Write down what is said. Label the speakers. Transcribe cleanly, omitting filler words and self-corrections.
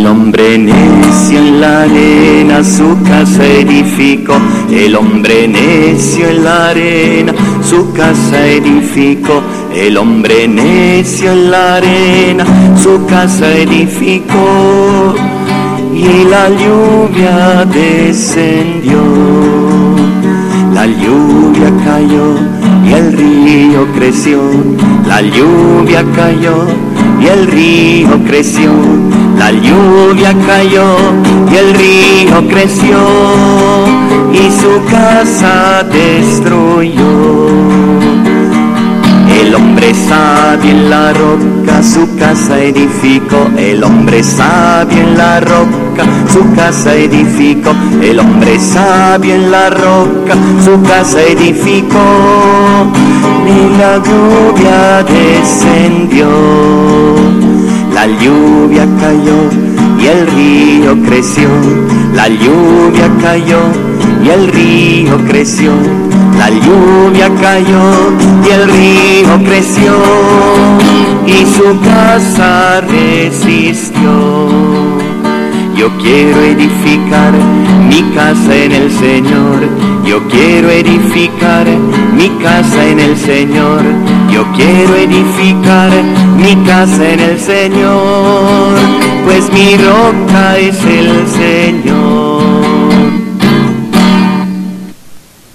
Speaker 1: hombre necio en la arena su casa edificó, el hombre necio en la arena su casa edificó, el hombre necio en la arena su casa edificó, y la lluvia descendió, la lluvia cayó y el río creció, la lluvia cayó y el río creció, la lluvia cayó y el río creció, y su casa destruyó. El hombre sabio en la roca su casa edificó, el hombre sabio en la roca su casa edificó, el hombre sabio en la roca su casa edificó, y la lluvia descendió, la lluvia cayó y el río creció, la lluvia cayó y el río creció, la lluvia cayó y el río creció, y su casa resistió. Yo quiero edificar mi casa en el Señor, yo quiero edificar mi casa en el Señor, yo quiero edificar mi casa en el Señor, pues mi roca es el Señor.